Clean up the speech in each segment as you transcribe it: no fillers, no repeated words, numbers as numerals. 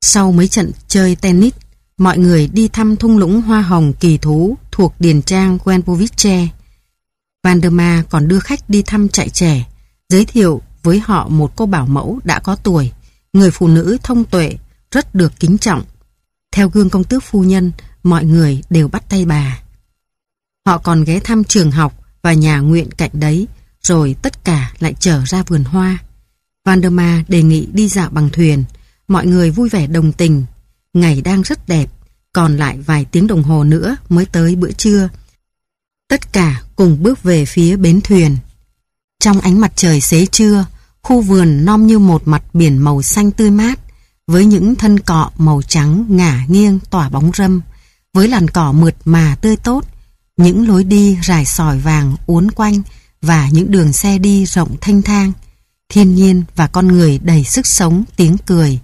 Sau mấy trận chơi tennis, mọi người đi thăm thung lũng hoa hồng kỳ thú thuộc điền trang Wenpovice. Valdemar còn đưa khách đi thăm trại trẻ, giới thiệu với họ một cô bảo mẫu đã có tuổi, người phụ nữ thông tuệ, rất được kính trọng. Theo gương công tước phu nhân, mọi người đều bắt tay bà. Họ còn ghé thăm trường học và nhà nguyện cạnh đấy, rồi tất cả lại trở ra vườn hoa. Valdemar đề nghị đi dạo bằng thuyền, mọi người vui vẻ đồng tình. Ngày đang rất đẹp, còn lại vài tiếng đồng hồ nữa mới tới bữa trưa. Tất cả cùng bước về phía bến thuyền. Trong ánh mặt trời xế trưa, khu vườn nom như một mặt biển màu xanh tươi mát, với những thân cọ màu trắng ngả nghiêng tỏa bóng râm, với làn cỏ mượt mà tươi tốt, những lối đi rải sỏi vàng uốn quanh và những đường xe đi rộng thênh thang, thiên nhiên và con người đầy sức sống, tiếng cười.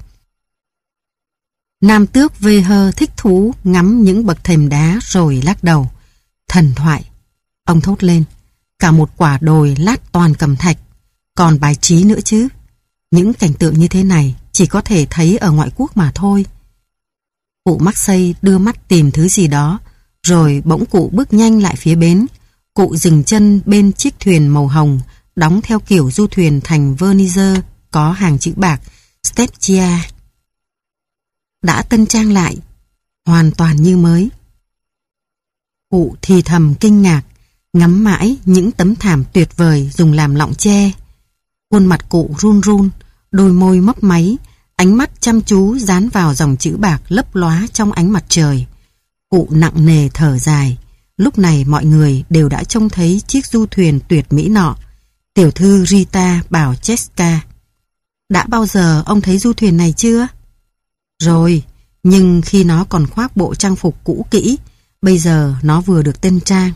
Nam tước vê hơ thích thú ngắm những bậc thềm đá rồi lắc đầu. Thần thoại, ông thốt lên, cả một quả đồi lát toàn cẩm thạch, còn bài trí nữa chứ. Những cảnh tượng như thế này chỉ có thể thấy ở ngoại quốc mà thôi. Cụ Marseille đưa mắt tìm thứ gì đó, rồi bỗng cụ bước nhanh lại phía bến. Cụ dừng chân bên chiếc thuyền màu hồng, đóng theo kiểu du thuyền thành Vernier, có hàng chữ bạc Stepchia. Đã tân trang lại, hoàn toàn như mới. Cụ thì thầm kinh ngạc, ngắm mãi những tấm thảm tuyệt vời dùng làm lọng tre. Khuôn mặt cụ run run, đôi môi mấp máy, ánh mắt chăm chú dán vào dòng chữ bạc lấp lóa trong ánh mặt trời. Cụ nặng nề thở dài. Lúc này mọi người đều đã trông thấy chiếc du thuyền tuyệt mỹ nọ. Tiểu thư Rita bảo Cheska: đã bao giờ ông thấy du thuyền này chưa? Rồi, nhưng khi nó còn khoác bộ trang phục cũ kỹ, bây giờ nó vừa được tân trang.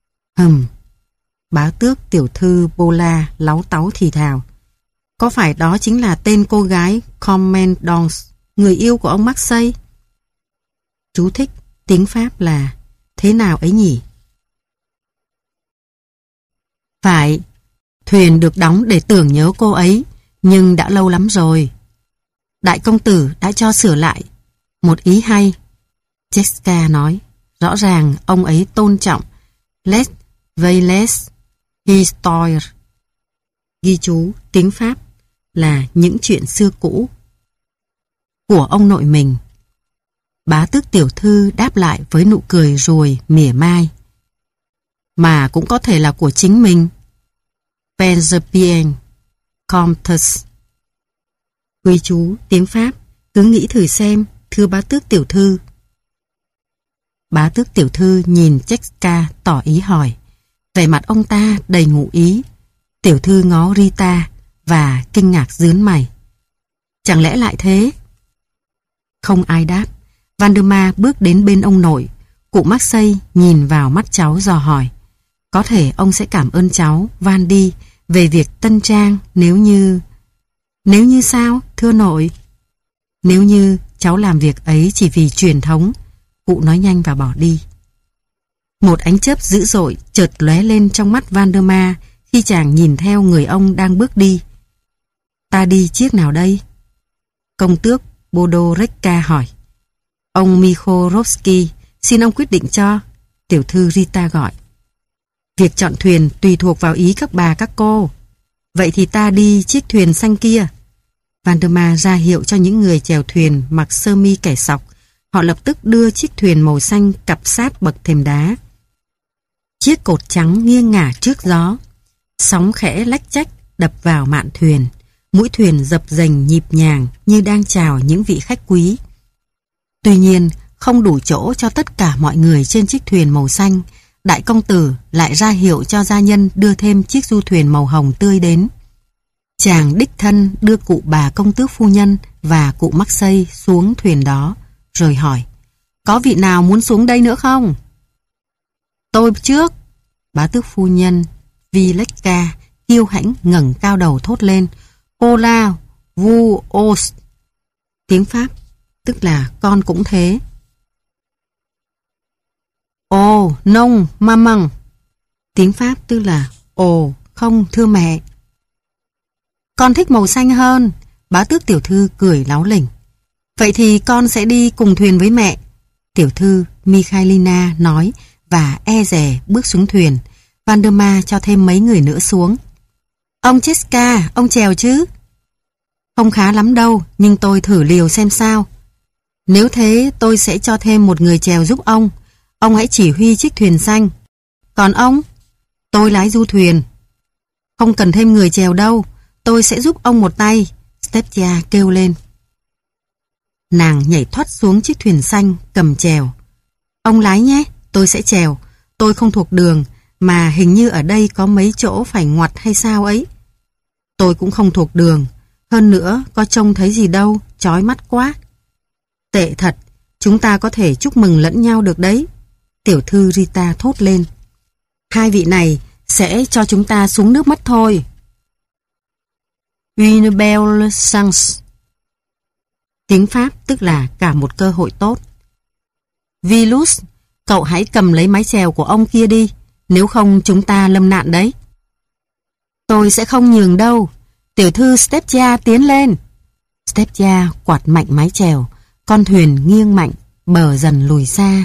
Bá tước tiểu thư Bola láu táu thì thào. Có phải đó chính là tên cô gái Commandant, người yêu của ông Marseille? Chú thích, tiếng Pháp là thế nào ấy nhỉ? Phải, thuyền được đóng để tưởng nhớ cô ấy, nhưng đã lâu lắm rồi. Đại công tử đã cho sửa lại. Một ý hay. Jessica nói, rõ ràng ông ấy tôn trọng Les Vieilles Histoires. Ghi chú tiếng Pháp là những chuyện xưa cũ của ông nội mình. Bá tước tiểu thư đáp lại với nụ cười ruồi mỉa mai. Mà cũng có thể là của chính mình. Pense bien, Comtesse. Ghi chú tiếng Pháp, cứ nghĩ thử xem, thưa bá tước tiểu thư. Bá tước tiểu thư nhìn Jessica tỏ ý hỏi. Vẻ mặt ông ta đầy ngụ ý. Tiểu thư ngó Rita và kinh ngạc dướn mày. Chẳng lẽ lại thế? Không ai đáp. Valdemar bước đến bên ông nội. Cụ Marseille nhìn vào mắt cháu dò hỏi. Có thể ông sẽ cảm ơn cháu, Vandy, về việc tân trang nếu như... Nếu như sao, thưa nội? Nếu như cháu làm việc ấy chỉ vì truyền thống. Cụ nói nhanh và bỏ đi. Một ánh chớp dữ dội chợt lóe lên trong mắt Valdemar khi chàng nhìn theo người ông đang bước đi. Ta đi chiếc nào đây? Công tước Bodorecka hỏi. Ông Mikhorovsky, xin ông quyết định cho. Tiểu thư Rita gọi. Việc chọn thuyền tùy thuộc vào ý các bà các cô. Vậy thì ta đi chiếc thuyền xanh kia. Valdemar ra hiệu cho những người chèo thuyền mặc sơ mi kẻ sọc. Họ lập tức đưa chiếc thuyền màu xanh cặp sát bậc thềm đá. Chiếc cột trắng nghiêng ngả trước gió. Sóng khẽ lách chách đập vào mạn thuyền. Mũi thuyền dập dềnh nhịp nhàng như đang chào những vị khách quý. Tuy nhiên, không đủ chỗ cho tất cả mọi người trên chiếc thuyền màu xanh. Đại công tử lại ra hiệu cho gia nhân đưa thêm chiếc du thuyền màu hồng tươi đến. Chàng đích thân đưa cụ bà công tước phu nhân và cụ Marseille xuống thuyền đó, rồi hỏi, có vị nào muốn xuống đây nữa không? Tôi trước. Bá tước phu nhân Villecca kiêu hãnh ngẩng cao đầu thốt lên, Hola, vous os. Tiếng Pháp, tức là con cũng thế. Ồ, non, maman. Tiếng Pháp tức là ồ, không thưa mẹ. Con thích màu xanh hơn. Bá tước tiểu thư cười láo lỉnh. Vậy thì con sẽ đi cùng thuyền với mẹ, tiểu thư Mikhailina nói và e dè bước xuống thuyền. Valdemar cho thêm mấy người nữa xuống. Ông Cheska, ông chèo chứ? Không khá lắm đâu, nhưng tôi thử liều xem sao. Nếu thế tôi sẽ cho thêm một người chèo giúp ông. Ông hãy chỉ huy chiếc thuyền xanh. Còn ông? Tôi lái du thuyền. Không cần thêm người chèo đâu, tôi sẽ giúp ông một tay, Stepchia kêu lên. Nàng nhảy thoắt xuống chiếc thuyền xanh cầm chèo. Ông lái nhé, tôi sẽ chèo. Tôi không thuộc đường, mà hình như ở đây có mấy chỗ phải ngoặt hay sao ấy. Tôi cũng không thuộc đường. Hơn nữa, có trông thấy gì đâu, chói mắt quá. Tệ thật, chúng ta có thể chúc mừng lẫn nhau được đấy. Tiểu thư Rita thốt lên. Hai vị này sẽ cho chúng ta xuống nước mất thôi. Une belle chance. Tiếng Pháp tức là cả một cơ hội tốt. Vilus, cậu hãy cầm lấy mái chèo của ông kia đi, nếu không chúng ta lâm nạn đấy. Tôi sẽ không nhường đâu. Tiểu thư Stepchia tiến lên. Stepchia quạt mạnh mái chèo, con thuyền nghiêng mạnh, bờ dần lùi xa.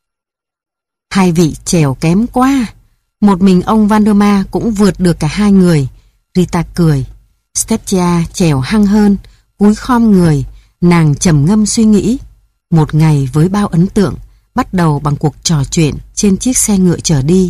Hai vị chèo kém quá. Một mình ông Valdemar cũng vượt được cả hai người. Rita cười. Stepchia chèo hăng hơn, cúi khom người, nàng trầm ngâm suy nghĩ. Một ngày với bao ấn tượng, bắt đầu bằng cuộc trò chuyện trên chiếc xe ngựa chở đi.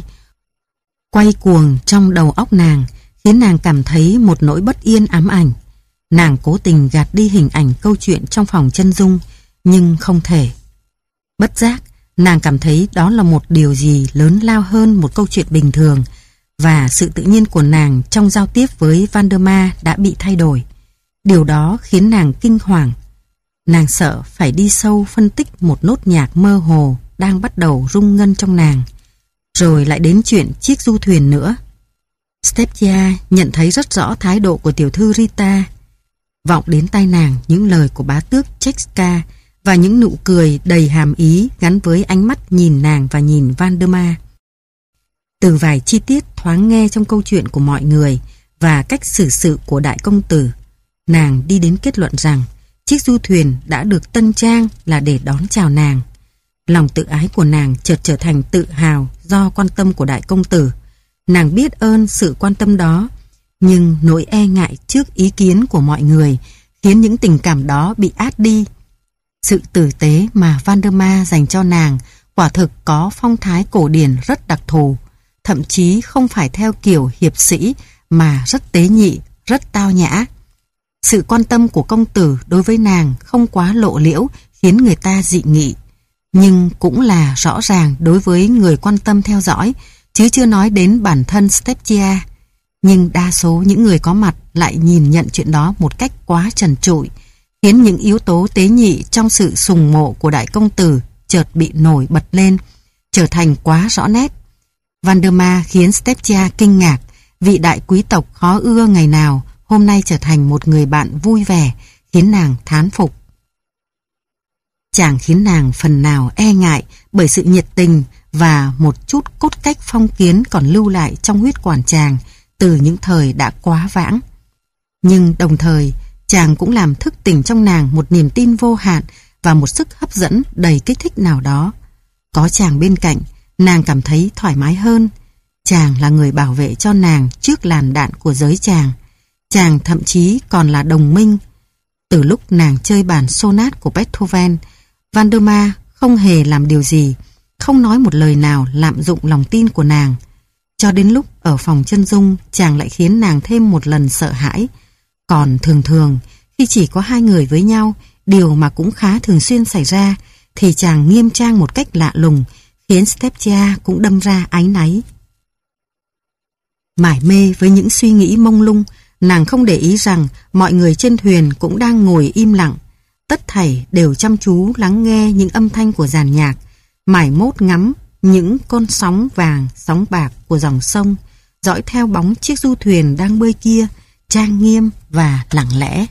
Quay cuồng trong đầu óc nàng, khiến nàng cảm thấy một nỗi bất yên ám ảnh. Nàng cố tình gạt đi hình ảnh câu chuyện trong phòng chân dung, nhưng không thể. Bất giác, nàng cảm thấy đó là một điều gì lớn lao hơn một câu chuyện bình thường, và sự tự nhiên của nàng trong giao tiếp với Valdemar đã bị thay đổi. Điều đó khiến nàng kinh hoàng. Nàng sợ phải đi sâu phân tích một nốt nhạc mơ hồ đang bắt đầu rung ngân trong nàng. Rồi lại đến chuyện chiếc du thuyền nữa. Stepchia nhận thấy rất rõ thái độ của tiểu thư Rita. Vọng đến tai nàng những lời của bá tước Cheska và những nụ cười đầy hàm ý gắn với ánh mắt nhìn nàng và nhìn Valdemar. Từ vài chi tiết thoáng nghe trong câu chuyện của mọi người và cách xử sự của đại công tử, nàng đi đến kết luận rằng chiếc du thuyền đã được tân trang là để đón chào nàng. Lòng tự ái của nàng chợt trở thành tự hào do quan tâm của đại công tử. Nàng biết ơn sự quan tâm đó, nhưng nỗi e ngại trước ý kiến của mọi người khiến những tình cảm đó bị át đi. Sự tử tế mà Valdemar dành cho nàng quả thực có phong thái cổ điển rất đặc thù, thậm chí không phải theo kiểu hiệp sĩ mà rất tế nhị, rất tao nhã. Sự quan tâm của công tử đối với nàng không quá lộ liễu khiến người ta dị nghị, nhưng cũng là rõ ràng đối với người quan tâm theo dõi, chứ chưa nói đến bản thân Stepchia. Nhưng đa số những người có mặt lại nhìn nhận chuyện đó một cách quá trần trụi, khiến những yếu tố tế nhị trong sự sùng mộ của đại công tử chợt bị nổi bật lên, trở thành quá rõ nét. Valdemar khiến Stepchia kinh ngạc, vị đại quý tộc khó ưa ngày nào hôm nay trở thành một người bạn vui vẻ, khiến nàng thán phục. Chàng khiến nàng phần nào e ngại bởi sự nhiệt tình và một chút cốt cách phong kiến còn lưu lại trong huyết quản chàng từ những thời đã quá vãng. Nhưng đồng thời, chàng cũng làm thức tỉnh trong nàng một niềm tin vô hạn và một sức hấp dẫn đầy kích thích nào đó. Có chàng bên cạnh, nàng cảm thấy thoải mái hơn. Chàng là người bảo vệ cho nàng trước làn đạn của giới chàng. Chàng thậm chí còn là đồng minh. Từ lúc nàng chơi bản sonat của Beethoven, Valdemar không hề làm điều gì, không nói một lời nào lạm dụng lòng tin của nàng. Cho đến lúc ở phòng chân dung, chàng lại khiến nàng thêm một lần sợ hãi. Còn thường khi chỉ có hai người với nhau, điều mà cũng khá thường xuyên xảy ra, thì chàng nghiêm trang một cách lạ lùng, khiến Stepchia cũng đâm ra áy náy. Mải mê với những suy nghĩ mông lung, nàng không để ý rằng mọi người trên thuyền cũng đang ngồi im lặng. Tất thảy đều chăm chú lắng nghe những âm thanh của dàn nhạc, mải mốt ngắm những con sóng vàng, sóng bạc của dòng sông, dõi theo bóng chiếc du thuyền đang bơi kia, trang nghiêm và lặng lẽ.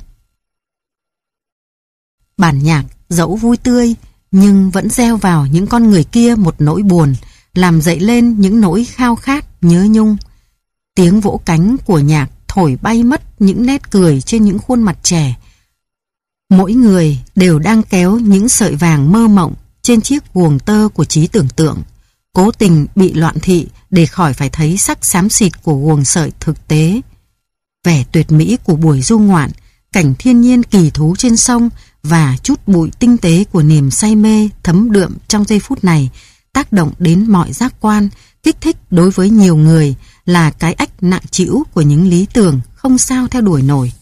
Bản nhạc dẫu vui tươi, nhưng vẫn gieo vào những con người kia một nỗi buồn, làm dậy lên những nỗi khao khát, nhớ nhung. Tiếng vỗ cánh của nhạc thổi bay mất những nét cười trên những khuôn mặt trẻ. Mỗi người đều đang kéo những sợi vàng mơ mộng trên chiếc guồng tơ của trí tưởng tượng, cố tình bị loạn thị để khỏi phải thấy sắc xám xịt của guồng sợi thực tế. Vẻ tuyệt mỹ của buổi du ngoạn, cảnh thiên nhiên kỳ thú trên sông và chút bụi tinh tế của niềm say mê thấm đượm trong giây phút này tác động đến mọi giác quan, kích thích đối với nhiều người là cái ách nặng trĩu của những lý tưởng không sao theo đuổi nổi.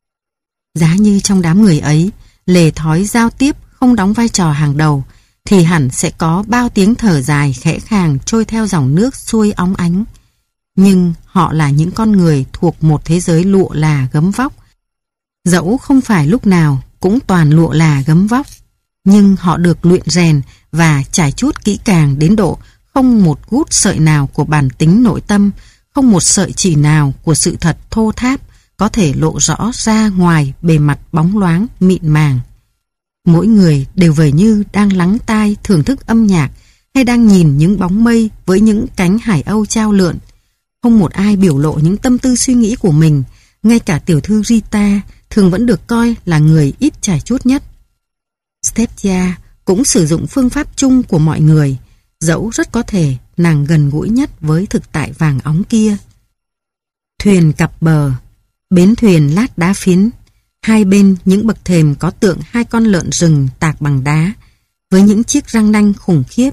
Giá như trong đám người ấy, lề thói giao tiếp không đóng vai trò hàng đầu, thì hẳn sẽ có bao tiếng thở dài khẽ khàng trôi theo dòng nước xuôi óng ánh. Nhưng họ là những con người thuộc một thế giới lụa là gấm vóc. Dẫu không phải lúc nào cũng toàn lụa là gấm vóc, nhưng họ được luyện rèn và trải chuốt kỹ càng đến độ không một gút sợi nào của bản tính nội tâm, không một sợi chỉ nào của sự thật thô tháp có thể lộ rõ ra ngoài bề mặt bóng loáng mịn màng. Mỗi người đều vời như đang lắng tai thưởng thức âm nhạc hay đang nhìn những bóng mây với những cánh hải âu chao lượn. Không một ai biểu lộ những tâm tư suy nghĩ của mình, ngay cả tiểu thư Rita thường vẫn được coi là người ít trải chuốt nhất. Stepia cũng sử dụng phương pháp chung của mọi người, dẫu rất có thể nàng gần gũi nhất với thực tại vàng óng kia. Thuyền cập bờ, bến thuyền lát đá phiến, hai bên những bậc thềm có tượng hai con lợn rừng tạc bằng đá, với những chiếc răng nanh khủng khiếp.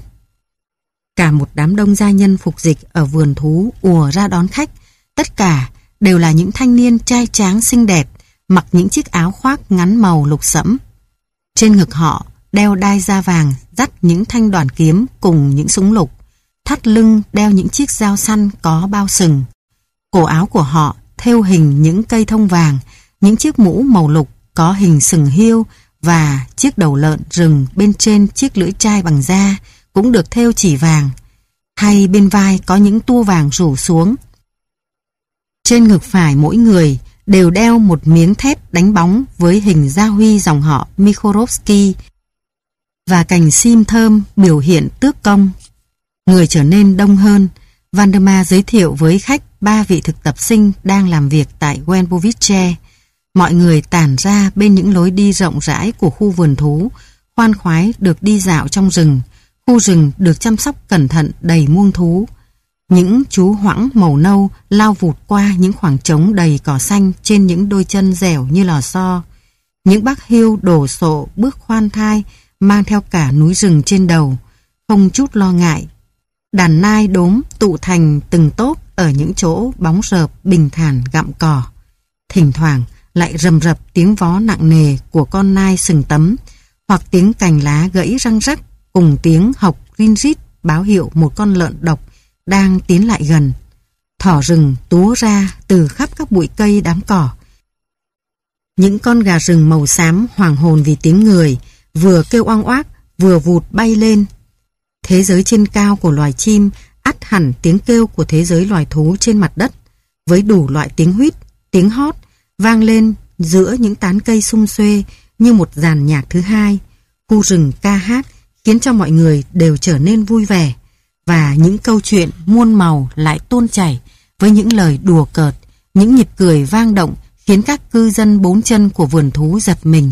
Cả một đám đông gia nhân phục dịch ở vườn thú ùa ra đón khách, tất cả đều là những thanh niên trai tráng xinh đẹp, mặc những chiếc áo khoác ngắn màu lục sẫm. Trên ngực họ đeo đai da vàng dắt những thanh đoàn kiếm cùng những súng lục, thắt lưng đeo những chiếc dao săn có bao sừng. Cổ áo của họ thêu hình những cây thông vàng, những chiếc mũ màu lục có hình sừng hiêu và chiếc đầu lợn rừng bên trên chiếc lưỡi trai bằng da cũng được thêu chỉ vàng. Hay bên vai có những tua vàng rủ xuống. Trên ngực phải mỗi người đều đeo một miếng thép đánh bóng với hình gia huy dòng họ Mikhorovsky và cành sim thơm biểu hiện tước công. Người trở nên đông hơn. Valdemar giới thiệu với khách 3 vị thực tập sinh đang làm việc tại Wenbovice. Mọi người tản ra bên những lối đi rộng rãi của khu vườn thú, khoan khoái được đi dạo trong rừng. Khu rừng được chăm sóc cẩn thận đầy muông thú. Những chú hoãng màu nâu lao vụt qua những khoảng trống đầy cỏ xanh trên những đôi chân dẻo như lò xo. Những bác hiêu đổ sộ bước khoan thai mang theo cả núi rừng trên đầu, không chút lo ngại. Đàn nai đốm tụ thành từng tốp ở những chỗ bóng rợp bình thản gặm cỏ. Thỉnh thoảng lại rầm rập tiếng vó nặng nề của con nai sừng tấm, hoặc tiếng cành lá gãy răng rắc cùng tiếng hộc rin rít báo hiệu một con lợn độc đang tiến lại gần. Thỏ rừng túa ra từ khắp các bụi cây đám cỏ. Những con gà rừng màu xám hoàng hồn vì tiếng người, vừa kêu oang oác, vừa vụt bay lên. Thế giới trên cao của loài chim ắt hẳn tiếng kêu của thế giới loài thú trên mặt đất, với đủ loại tiếng huýt, tiếng hót, vang lên giữa những tán cây sum xuê như một dàn nhạc thứ hai. Khu rừng ca hát khiến cho mọi người đều trở nên vui vẻ, và những câu chuyện muôn màu lại tuôn chảy với những lời đùa cợt, những nhịp cười vang động khiến các cư dân bốn chân của vườn thú giật mình.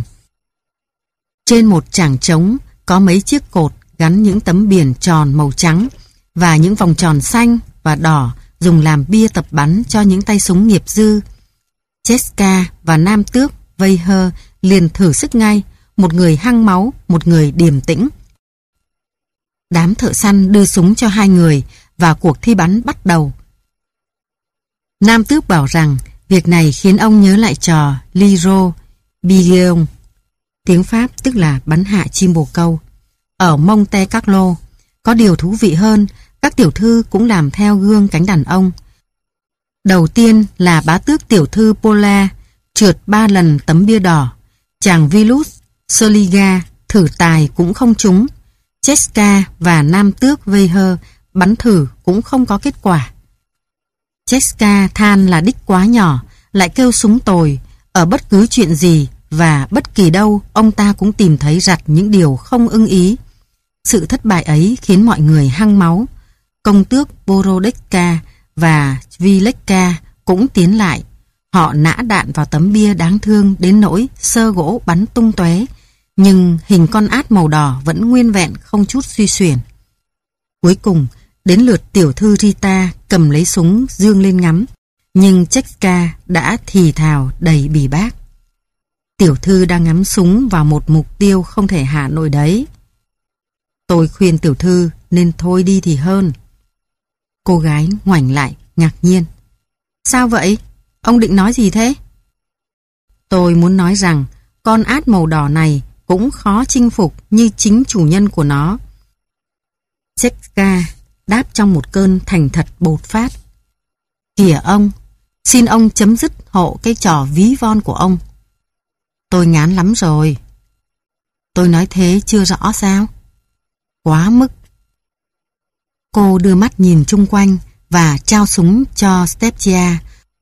Trên một trảng trống có mấy chiếc cột gắn những tấm biển tròn màu trắng và những vòng tròn xanh và đỏ dùng làm bia tập bắn cho những tay súng nghiệp dư. Cheska và nam tước Veiher liền thử sức ngay, một người hăng máu, một người điềm tĩnh. Đám thợ săn đưa súng cho hai người và cuộc thi bắn bắt đầu. Nam tước bảo rằng việc này khiến ông nhớ lại trò Liro Billon, tiếng Pháp tức là bắn hạ chim bồ câu, ở Monte Carlo. Có điều thú vị hơn, các tiểu thư cũng làm theo gương cánh đàn ông. Đầu tiên là bá tước tiểu thư Pola trượt 3 lần tấm bia đỏ. Chàng Vilus Soliga thử tài cũng không trúng. Cheska và nam tước Veiher bắn thử cũng không có kết quả. Cheska than là đích quá nhỏ, lại kêu súng tồi. Ở bất cứ chuyện gì và bất kỳ đâu, ông ta cũng tìm thấy rặt những điều không ưng ý. Sự thất bại ấy khiến mọi người hăng máu. Công tước Borodecka và Vileka cũng tiến lại. Họ nã đạn vào tấm bia đáng thương đến nỗi xơ gỗ bắn tung tóe, nhưng hình con át màu đỏ vẫn nguyên vẹn không chút suy xuyển. Cuối cùng, đến lượt tiểu thư Rita cầm lấy súng dương lên ngắm, nhưng Jessica đã thì thào đầy bỉ bác. Tiểu thư đang ngắm súng vào một mục tiêu không thể hạ nổi đấy. Tôi khuyên tiểu thư nên thôi đi thì hơn. Cô gái ngoảnh lại, ngạc nhiên. Sao vậy? Ông định nói gì thế? Tôi muốn nói rằng con át màu đỏ này cũng khó chinh phục như chính chủ nhân của nó. Jessica đáp trong một cơn thành thật bột phát. Kìa ông, xin ông chấm dứt hộ cái trò ví von của ông. Tôi ngán lắm rồi. Tôi nói thế chưa rõ sao? Quá mức. Cô đưa mắt nhìn chung quanh và trao súng cho Stepchia,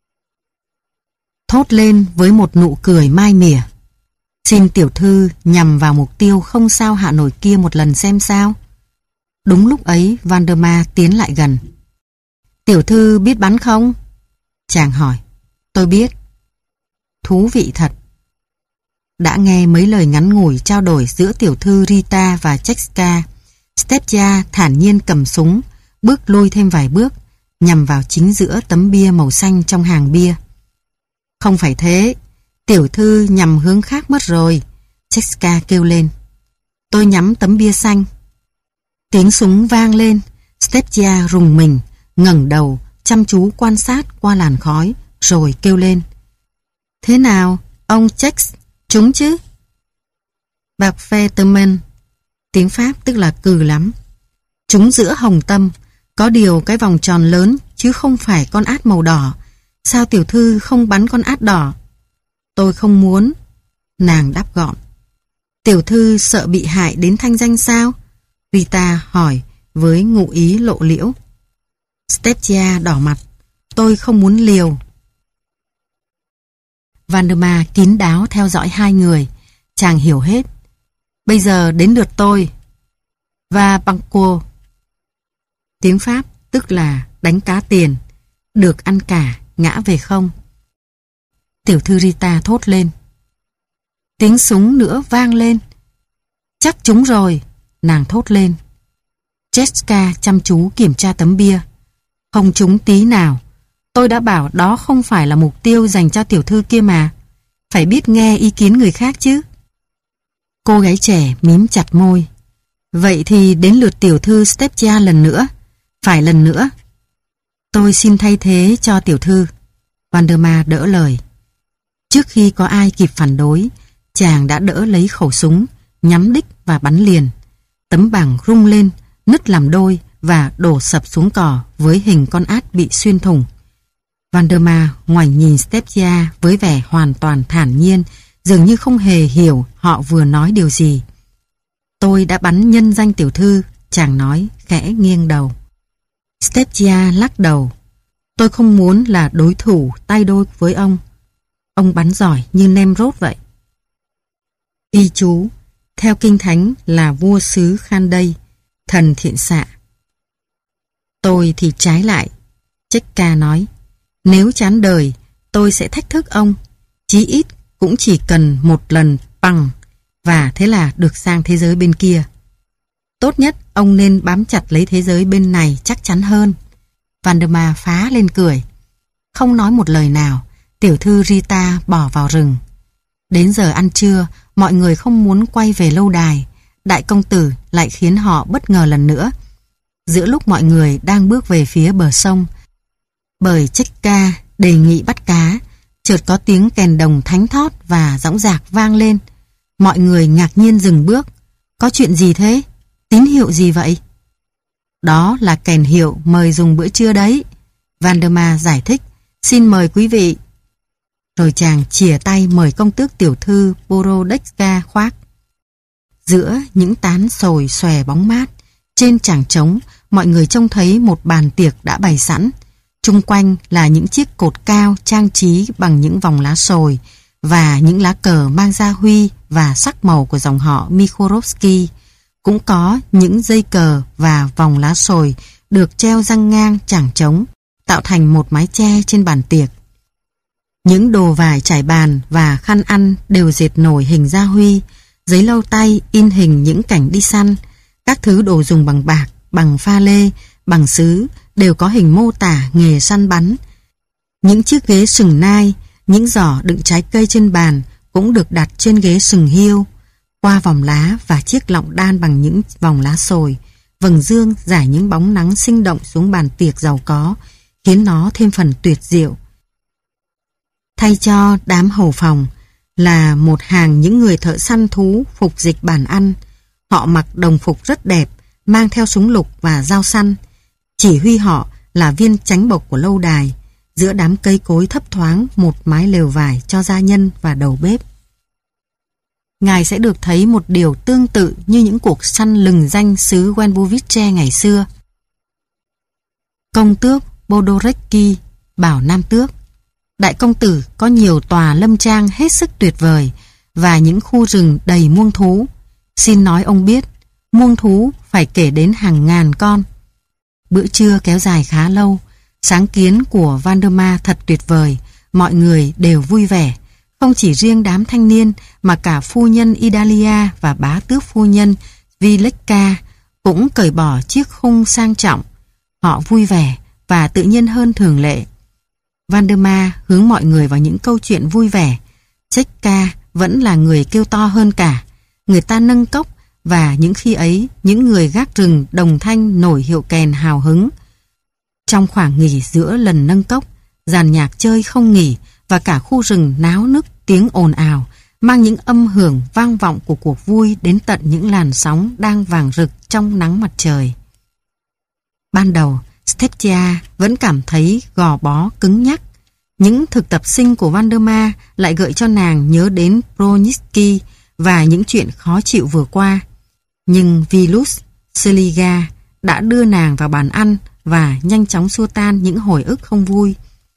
thốt lên với một nụ cười mai mỉa. Xin tiểu thư nhằm vào mục tiêu không sao hạ nổi kia một lần xem sao. Đúng lúc ấy Valdemar tiến lại gần. Tiểu thư biết bắn không? Chàng hỏi. Tôi biết. Thú vị thật. Đã nghe mấy lời ngắn ngủi trao đổi giữa tiểu thư Rita và Jessica, Stepchia thản nhiên cầm súng, bước lùi thêm vài bước, nhằm vào chính giữa tấm bia màu xanh trong hàng bia. Không phải thế, tiểu thư nhằm hướng khác mất rồi, Jessica kêu lên. Tôi nhắm tấm bia xanh. Tiếng súng vang lên, Stepchia rùng mình, ngẩng đầu, chăm chú quan sát qua làn khói, rồi kêu lên. Thế nào, ông Jax, trúng chứ? Parfaitement, tiếng Pháp tức là cừ lắm. Trúng giữa hồng tâm, có điều cái vòng tròn lớn chứ không phải con át màu đỏ. Sao tiểu thư không bắn con át đỏ? Tôi không muốn. Nàng đáp gọn. Tiểu thư sợ bị hại đến thanh danh sao? Rita hỏi với ngụ ý lộ liễu. Stepchia đỏ mặt. Tôi không muốn liều. Valdemar kín đáo theo dõi hai người. Chàng hiểu hết. Bây giờ đến lượt tôi. Và banco. Tiếng Pháp tức là đánh cá tiền. Được ăn cả, ngã về không. Tiểu thư Rita thốt lên. Tiếng súng nữa vang lên. Chắc trúng rồi, nàng thốt lên. Jessica chăm chú kiểm tra tấm bia. Không trúng tí nào. Tôi đã bảo đó không phải là mục tiêu dành cho tiểu thư kia mà. Phải biết nghe ý kiến người khác chứ. Cô gái trẻ mím chặt môi. Vậy thì đến lượt tiểu thư Stepchia lần nữa. Phải lần nữa. Tôi xin thay thế cho tiểu thư. Valdemar đỡ lời. Trước khi có ai kịp phản đối, chàng đã đỡ lấy khẩu súng, nhắm đích và bắn liền. Tấm bảng rung lên, nứt làm đôi và đổ sập xuống cỏ với hình con át bị xuyên thủng. Valdemar ngoảnh nhìn Stepchia với vẻ hoàn toàn thản nhiên, dường như không hề hiểu họ vừa nói điều gì. Tôi đã bắn nhân danh tiểu thư, chàng nói, khẽ nghiêng đầu. Stepchia lắc đầu. Tôi không muốn là đối thủ tay đôi với ông. Ông bắn giỏi như Nemrod vậy. Y chú, theo kinh thánh là vua xứ Khandây, thần thiện xạ. Tôi thì trái lại, Cheka nói. Nếu chán đời, tôi sẽ thách thức ông. Chí ít cũng chỉ cần một lần bằng, và thế là được sang thế giới bên kia. Tốt nhất ông nên bám chặt lấy thế giới bên này chắc chắn hơn. Valdemar phá lên cười. Không nói một lời nào, tiểu thư Rita bỏ vào rừng. Đến giờ ăn trưa, mọi người không muốn quay về lâu đài. Đại công tử lại khiến họ bất ngờ lần nữa. Giữa lúc mọi người đang bước về phía bờ sông, bởi Cheka đề nghị bắt cá, chợt có tiếng kèn đồng thánh thót và dõng dạc vang lên. Mọi người ngạc nhiên dừng bước. Có chuyện gì thế? Tín hiệu gì vậy? Đó là kèn hiệu mời dùng bữa trưa đấy. Valdemar giải thích. Xin mời quý vị. Rồi chàng chìa tay mời công tước tiểu thư Borodechka khoác. Giữa những tán sồi xòe bóng mát, trên chảng trống, mọi người trông thấy một bàn tiệc đã bày sẵn. Chung quanh là những chiếc cột cao trang trí bằng những vòng lá sồi và những lá cờ mang gia huy và sắc màu của dòng họ Mikhorovsky. Cũng có những dây cờ và vòng lá sồi được treo giăng ngang chảng trống, tạo thành một mái che trên bàn tiệc. Những đồ vải trải bàn và khăn ăn đều dệt nổi hình gia huy, giấy lau tay in hình những cảnh đi săn, các thứ đồ dùng bằng bạc, bằng pha lê, bằng sứ đều có hình mô tả nghề săn bắn. Những chiếc ghế sừng nai, những giỏ đựng trái cây trên bàn cũng được đặt trên ghế sừng hiêu. Qua vòng lá và chiếc lọng đan bằng những vòng lá sồi, vầng dương rải những bóng nắng sinh động xuống bàn tiệc giàu có, khiến nó thêm phần tuyệt diệu. Thay cho đám hầu phòng là một hàng những người thợ săn thú phục dịch bàn ăn. Họ mặc đồng phục rất đẹp, mang theo súng lục và dao săn. Chỉ huy họ là viên chánh bộc của lâu đài. Giữa đám cây cối thấp thoáng một mái lều vải cho gia nhân và đầu bếp. Ngài sẽ được thấy một điều tương tự như những cuộc săn lừng danh xứ Wenbovice ngày xưa. Công tước Bodorecki bảo Nam tước: đại công tử có nhiều tòa lâm trang hết sức tuyệt vời và những khu rừng đầy muông thú. Xin nói ông biết, muông thú phải kể đến hàng ngàn con. Bữa trưa kéo dài khá lâu. Sáng kiến của Valdemar thật tuyệt vời, mọi người đều vui vẻ. Không chỉ riêng đám thanh niên mà cả phu nhân Idalia và bá tước phu nhân Villecca cũng cởi bỏ chiếc khung sang trọng. Họ vui vẻ và tự nhiên hơn thường lệ. Valdemar hướng mọi người vào những câu chuyện vui vẻ. Checca vẫn là người kêu to hơn cả. Người ta nâng cốc và những khi ấy những người gác rừng đồng thanh nổi hiệu kèn hào hứng. Trong khoảng nghỉ giữa lần nâng cốc, dàn nhạc chơi không nghỉ và cả khu rừng náo nức tiếng ồn ào, mang những âm hưởng vang vọng của cuộc vui đến tận những làn sóng đang vàng rực trong nắng mặt trời. Ban đầu, Stepchia vẫn cảm thấy gò bó cứng nhắc. Những thực tập sinh của Valdemar lại gợi cho nàng nhớ đến Broniski và những chuyện khó chịu vừa qua. Nhưng Vilus Seliga đã đưa nàng vào bàn ăn và nhanh chóng xua tan những hồi ức không vui.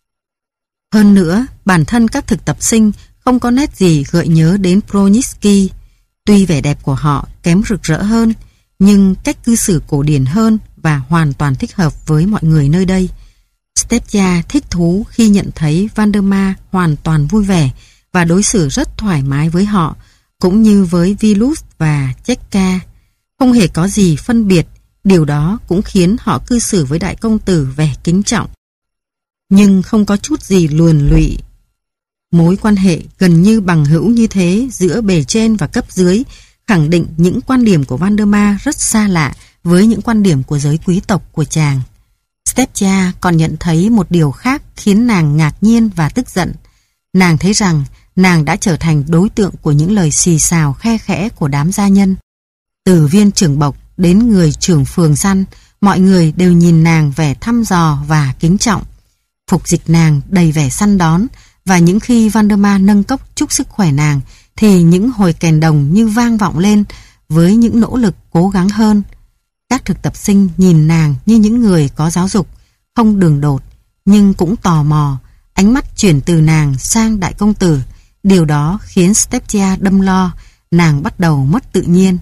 Hơn nữa, bản thân các thực tập sinh không có nét gì gợi nhớ đến Broniski. Tuy vẻ đẹp của họ kém rực rỡ hơn, nhưng cách cư xử cổ điển hơn và hoàn toàn thích hợp với mọi người nơi đây. Stepchia thích thú khi nhận thấy Valdemar hoàn toàn vui vẻ và đối xử rất thoải mái với họ, cũng như với Vilus và Checca. Không hề có gì phân biệt, điều đó cũng khiến họ cư xử với đại công tử vẻ kính trọng. Nhưng không có chút gì luồn lụy. Mối quan hệ gần như bằng hữu như thế giữa bề trên và cấp dưới khẳng định những quan điểm của Valdemar rất xa lạ với những quan điểm của giới quý tộc của chàng. Stepchia còn nhận thấy một điều khác khiến nàng ngạc nhiên và tức giận. Nàng thấy rằng nàng đã trở thành đối tượng của những lời xì xào khe khẽ của đám gia nhân. Từ viên trưởng bộc đến người trưởng phường săn, mọi người đều nhìn nàng vẻ thăm dò và kính trọng. Phục dịch nàng đầy vẻ săn đón, và những khi Valdemar nâng cốc chúc sức khỏe nàng thì những hồi kèn đồng như vang vọng lên với những nỗ lực cố gắng hơn. Các thực tập sinh nhìn nàng như những người có giáo dục, không đường đột, nhưng cũng tò mò, ánh mắt chuyển từ nàng sang đại công tử. Điều đó khiến Stepchia đâm lo, nàng bắt đầu mất tự nhiên.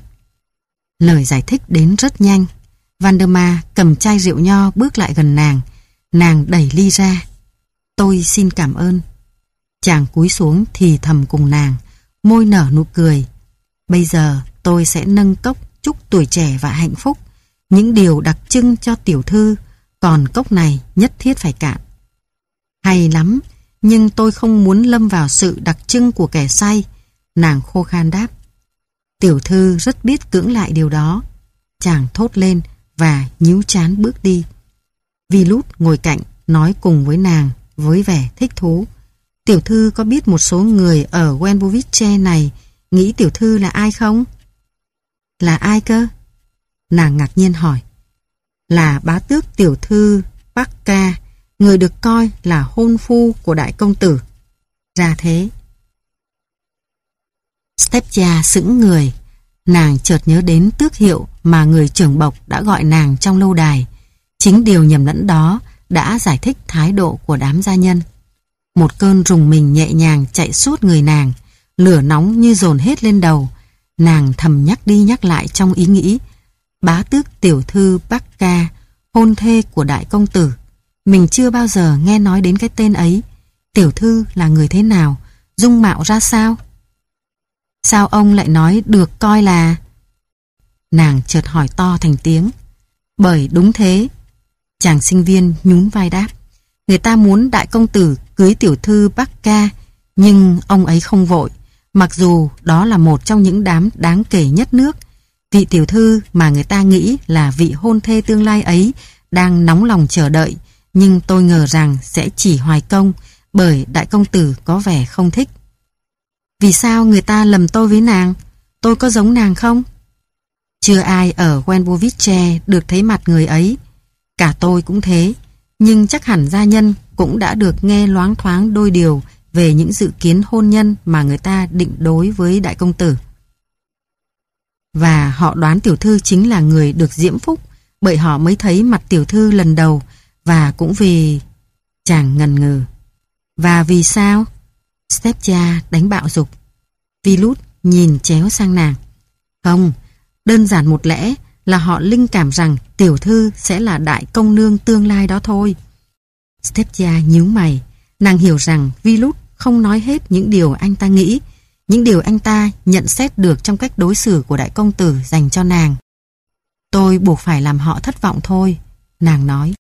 Lời giải thích đến rất nhanh. Valdemar cầm chai rượu nho bước lại gần nàng. Nàng đẩy ly ra. Tôi xin cảm ơn. Chàng cúi xuống thì thầm cùng nàng, môi nở nụ cười. Bây giờ tôi sẽ nâng cốc chúc tuổi trẻ và hạnh phúc, những điều đặc trưng cho tiểu thư, còn cốc này nhất thiết phải cạn. Hay lắm, nhưng tôi không muốn lâm vào sự đặc trưng của kẻ say. Nàng khô khan đáp. Tiểu thư rất biết cưỡng lại điều đó. Chàng thốt lên và nhíu trán bước đi. Vilus ngồi cạnh nói cùng với nàng với vẻ thích thú. Tiểu thư có biết một số người ở Wenbovice này nghĩ tiểu thư là ai không? Là ai cơ? Nàng ngạc nhiên hỏi. Là bá tước tiểu thư Pacca, người được coi là hôn phu của đại công tử. Ra thế. Stepchia sững người. Nàng chợt nhớ đến tước hiệu mà người trưởng bộc đã gọi nàng trong lâu đài. Chính điều nhầm lẫn đó đã giải thích thái độ của đám gia nhân. Một cơn rùng mình nhẹ nhàng chạy suốt người nàng, lửa nóng như dồn hết lên đầu. Nàng thầm nhắc đi nhắc lại trong ý nghĩ. Bá tước tiểu thư Pacca, hôn thê của đại công tử. Mình chưa bao giờ nghe nói đến cái tên ấy. Tiểu thư là người thế nào? Dung mạo ra sao? Sao ông lại nói được coi là... Nàng chợt hỏi to thành tiếng. Bởi đúng thế. Chàng sinh viên nhún vai đáp. Người ta muốn đại công tử cưới tiểu thư Bắc Ca, nhưng ông ấy không vội, mặc dù đó là một trong những đám đáng kể nhất nước. Vị tiểu thư mà người ta nghĩ là vị hôn thê tương lai ấy đang nóng lòng chờ đợi, nhưng tôi ngờ rằng sẽ chỉ hoài công, bởi đại công tử có vẻ không thích. Vì sao người ta lầm tôi với nàng? Tôi có giống nàng không? Chưa ai ở Wenbovice được thấy mặt người ấy. Cả tôi cũng thế, nhưng chắc hẳn gia nhân cũng đã được nghe loáng thoáng đôi điều về những dự kiến hôn nhân mà người ta định đối với đại công tử. Và họ đoán tiểu thư chính là người được diễm phúc, bởi họ mới thấy mặt tiểu thư lần đầu, và cũng vì... Chàng ngần ngừ. Và vì sao? Stepcha đánh bạo dục. Vilut nhìn chéo sang nàng. Không, đơn giản một lẽ là họ linh cảm rằng tiểu thư sẽ là đại công nương tương lai đó thôi. Stepcha nhíu mày. Nàng hiểu rằng Vilut không nói hết những điều anh ta nghĩ, những điều anh ta nhận xét được trong cách đối xử của đại công tử dành cho nàng. Tôi buộc phải làm họ thất vọng thôi, nàng nói.